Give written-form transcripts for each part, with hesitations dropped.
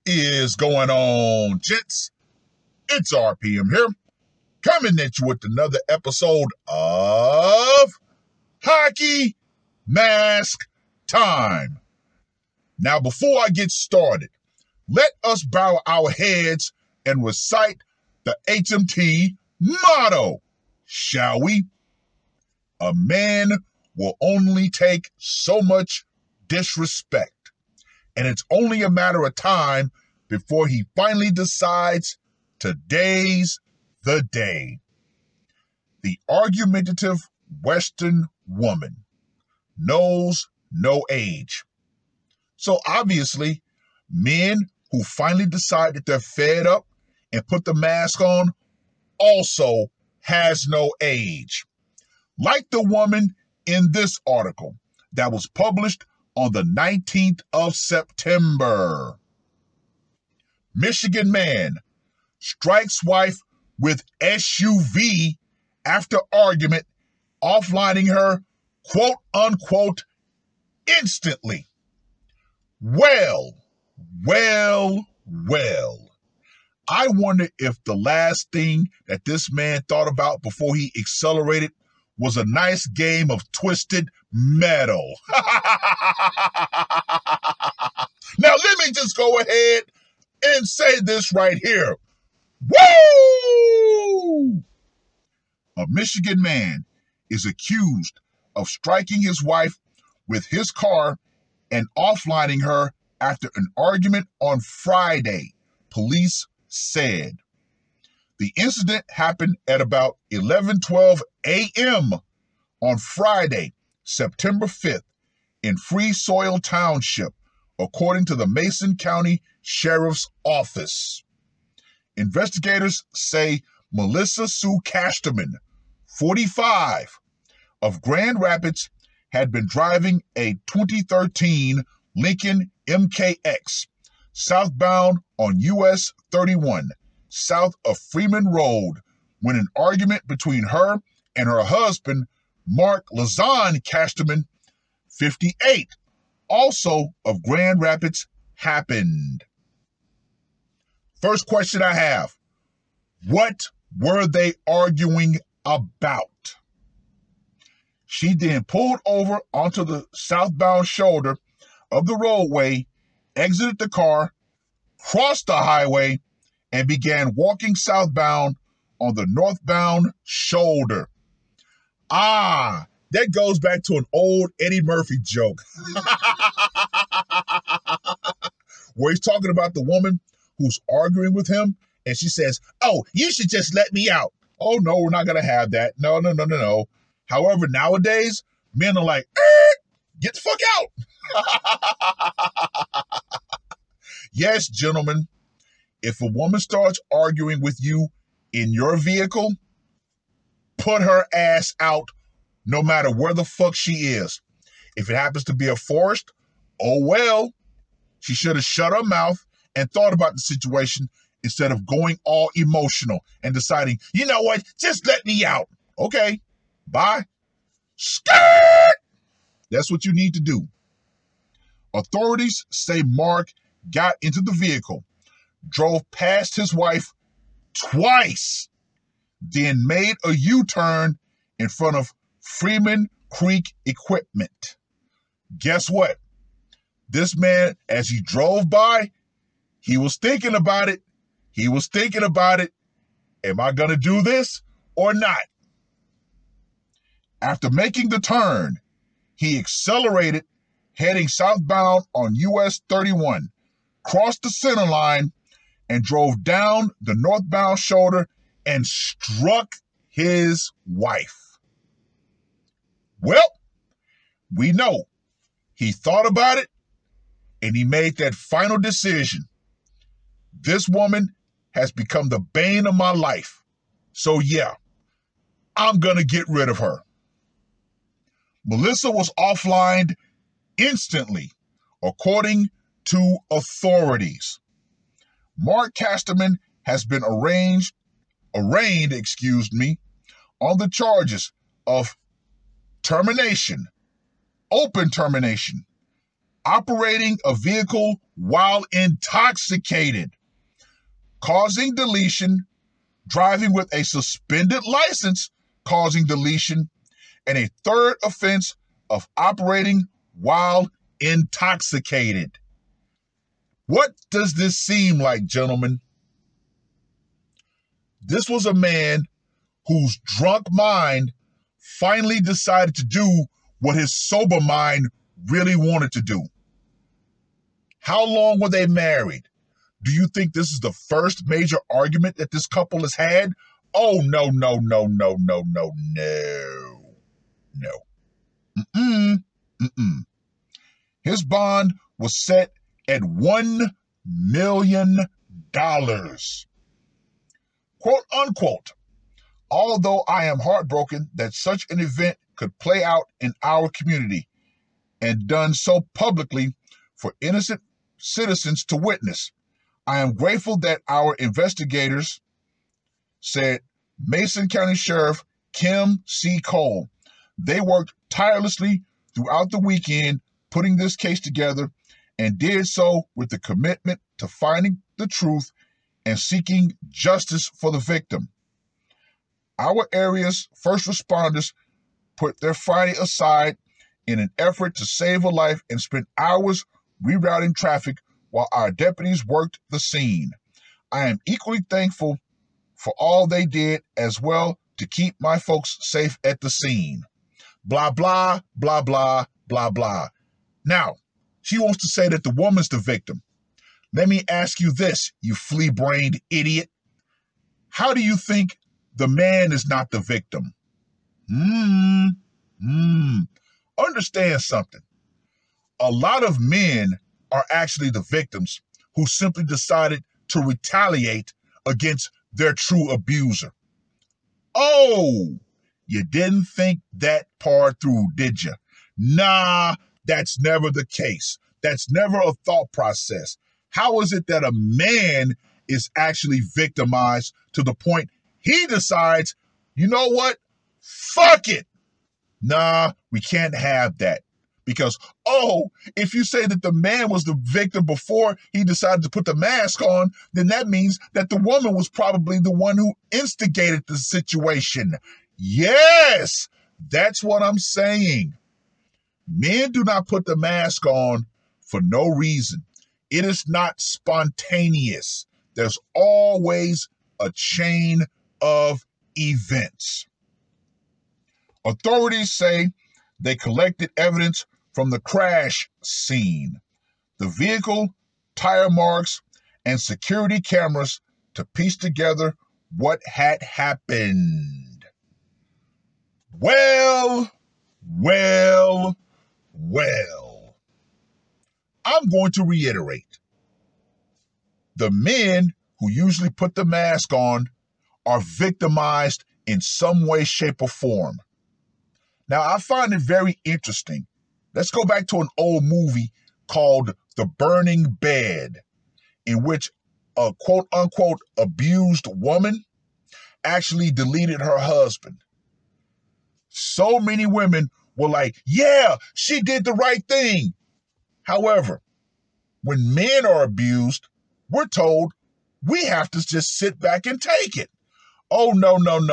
is going on, gents? It's RPM here, coming at you with another episode of Hockey Mask Time. Now, before I get started, let us bow our heads and recite the HMT motto, shall we? A man will only take so much disrespect, and it's only a matter of time before he finally decides today's the day. The argumentative Western woman knows no age. So obviously, men who finally decide that they're fed up and put the mask on also has no age. Like the woman in this article that was published on the 19th of September. Michigan man strikes wife with SUV after argument, offlining her, quote unquote, instantly. Well. I wonder if the last thing that this man thought about before he accelerated was a nice game of Twisted Metal. Now, let me just go ahead and say this right here. Woo! A Michigan man is accused of striking his wife with his car and offlining her after an argument on Friday, police said. The incident happened at about 11:12 a.m. on Friday, September 5th, in Free Soil Township, according to the Mason County Sheriff's Office. Investigators say Melissa Sue Casterman, 45, of Grand Rapids, had been driving a 2013 Lincoln MKX southbound on US 31, south of Freeman Road, when an argument between her and her husband, Mark Lazan Casterman, 58, also of Grand Rapids, happened. First question I have, what were they arguing about? She then pulled over onto the southbound shoulder of the roadway, exited the car, crossed the highway, and began walking southbound on the northbound shoulder. That goes back to an old Eddie Murphy joke where he's talking about the woman who's arguing with him, and she says, "Oh, you should just let me out." Oh, no, we're not going to have that. No. However, nowadays, men are like, get the fuck out. Yes, gentlemen, if a woman starts arguing with you in your vehicle, put her ass out no matter where the fuck she is. If it happens to be a forest, oh well. She should have shut her mouth and thought about the situation instead of going all emotional and deciding, you know what, just let me out. Okay, bye. Skirt! That's what you need to do. Authorities say Mark got into the vehicle, drove past his wife twice, then made a U-turn in front of Freeman Creek Equipment. Guess what? This man, as he drove by, he was thinking about it. Am I going to do this or not? After making the turn, he accelerated, heading southbound on US 31, crossed the center line, and drove down the northbound shoulder and struck his wife. Well, we know he thought about it and he made that final decision. This woman has become the bane of my life. So yeah, I'm going to get rid of her. Melissa was offlined instantly, according to authorities. Mark Casterman has been arraigned, on the charges of termination, open termination, operating a vehicle while intoxicated, causing deletion, driving with a suspended license, causing deletion, and a third offense of operating while intoxicated. What does this seem like, gentlemen? This was a man whose drunk mind finally decided to do what his sober mind really wanted to do. How long were they married? Do you think this is the first major argument that this couple has had? Oh, no. His bond was set at $1 million. Quote unquote, although I am heartbroken that such an event could play out in our community and done so publicly for innocent citizens to witness, I am grateful that our investigators, said Mason County Sheriff Kim C. Cole. They worked tirelessly throughout the weekend putting this case together and did so with the commitment to finding the truth and seeking justice for the victim. Our area's first responders put their fighting aside in an effort to save a life and spent hours rerouting traffic while our deputies worked the scene. I am equally thankful for all they did as well to keep my folks safe at the scene. Blah, blah, blah, blah, blah, blah. Now, she wants to say that the woman's the victim. Let me ask you this, you flea-brained idiot. How do you think the man is not the victim? Understand something. A lot of men are actually the victims who simply decided to retaliate against their true abuser. Oh, you didn't think that part through, did you? Nah, that's never the case. That's never a thought process. How is it that a man is actually victimized to the point he decides, you know what? Fuck it. Nah, we can't have that. Because, if you say that the man was the victim before he decided to put the mask on, then that means that the woman was probably the one who instigated the situation. Yes, that's what I'm saying. Men do not put the mask on for no reason. It is not spontaneous. There's always a chain of events. Authorities say they collected evidence from the crash scene, the vehicle, tire marks, and security cameras to piece together what had happened. Well. I'm going to reiterate. The men who usually put the mask on are victimized in some way, shape, or form. Now, I find it very interesting. Let's go back to an old movie called The Burning Bed, in which a quote-unquote abused woman actually deleted her husband. So many women were like, yeah, she did the right thing. However, when men are abused, we're told we have to just sit back and take it. Oh, no.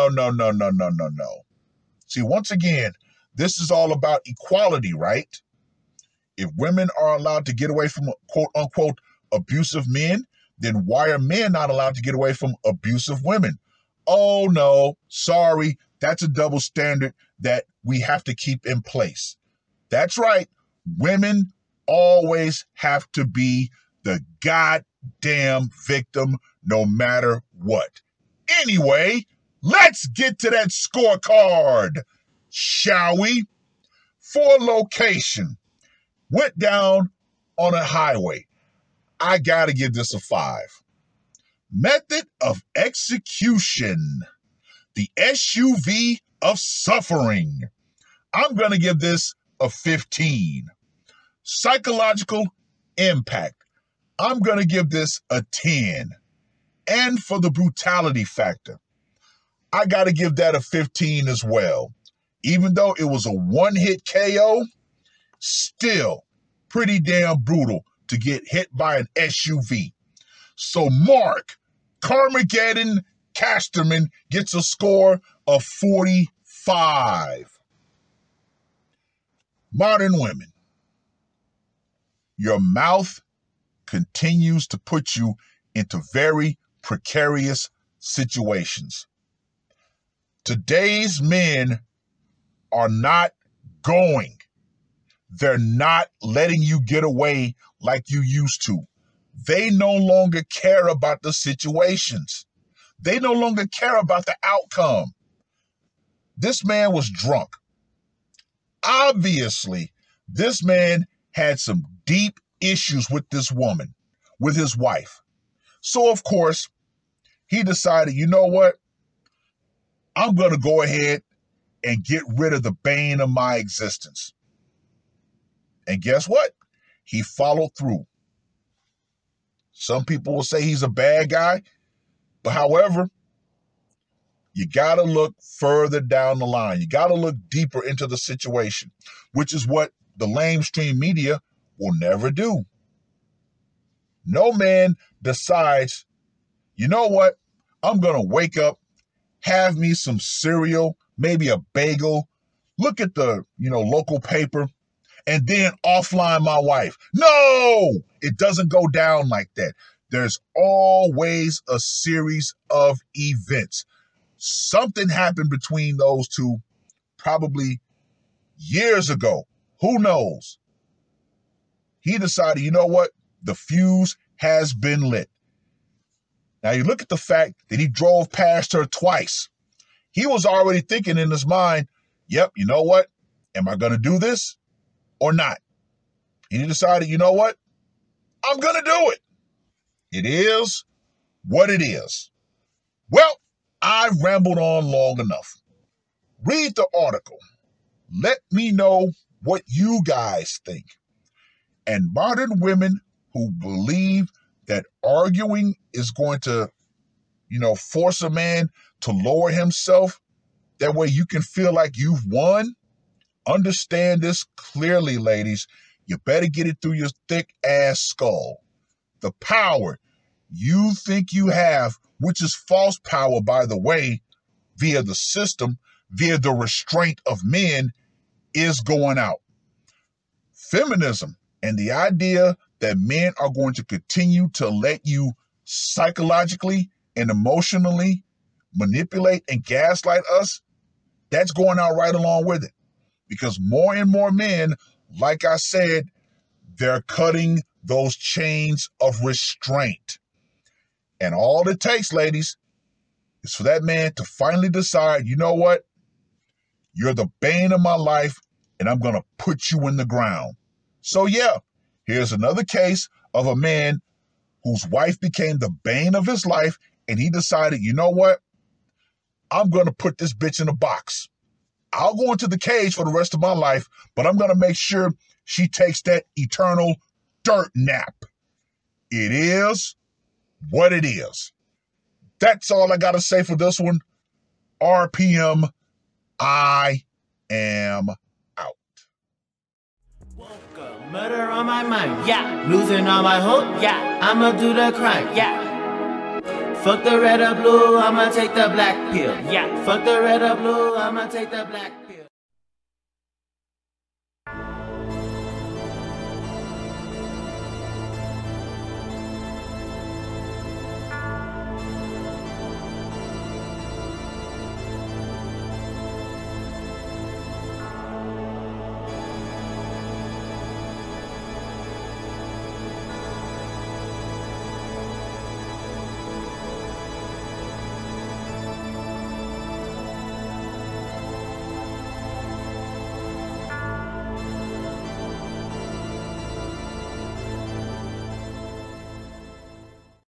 See, once again, this is all about equality, right? If women are allowed to get away from quote-unquote abusive men, then why are men not allowed to get away from abusive women? Oh, no, sorry, that's a double standard that we have to keep in place. That's right, women always have to be the goddamn victim no matter what. Anyway, let's get to that scorecard, shall we? For location, went down on a highway. I gotta give this a 5. Method of execution, the SUV of suffering. I'm gonna give this a 15. Psychological impact, I'm gonna give this a 10. And for the brutality factor, I gotta give that a 15 as well. Even though it was a one-hit KO, still pretty damn brutal to get hit by an SUV. So Mark Carmageddon Casterman gets a score of 45. Modern women, your mouth continues to put you into very precarious situations. Today's men are not going. They're not letting you get away like you used to. They no longer care about the situations. They no longer care about the outcome. This man was drunk. Obviously, this man had some deep issues with this woman, with his wife. So, of course, he decided, you know what? I'm going to go ahead and get rid of the bane of my existence. And guess what? He followed through. Some people will say he's a bad guy, but however, you got to look further down the line. You got to look deeper into the situation, which is what the lamestream media will never do. No man decides, you know what? I'm going to wake up, have me some cereal, maybe a bagel, look at the, local paper, and then offline my wife. No, it doesn't go down like that. There's always a series of events. Something happened between those two probably years ago. Who knows? He decided, you know what? The fuse has been lit. Now you look at the fact that he drove past her twice. He was already thinking in his mind, yep, you know what? Am I going to do this or not? And he decided, you know what? I'm going to do it. It is what it is. Well, I rambled on long enough. Read the article. Let me know what you guys think. And modern women who believe that arguing is going to, force a man to lower himself, that way you can feel like you've won. Understand this clearly, ladies. You better get it through your thick ass skull. The power you think you have, which is false power, by the way, via the system, via the restraint of men, is going out. Feminism and the idea that men are going to continue to let you psychologically and emotionally manipulate and gaslight us, that's going out right along with it. Because more and more men, like I said, they're cutting those chains of restraint. And all it takes, ladies, is for that man to finally decide, you know what? You're the bane of my life, and I'm going to put you in the ground. So yeah, here's another case of a man whose wife became the bane of his life, and he decided, you know what? I'm going to put this bitch in a box. I'll go into the cage for the rest of my life, but I'm going to make sure she takes that eternal dirt nap. It is what it is. That's all I got to say for this one. RPM, I am out. Woke up, murder on my mind, yeah. Losing all my hope, yeah. I'ma do the crime, yeah. Fuck the red or blue, I'ma take the black pill, yeah. Fuck the red or blue, I'ma take the black pill.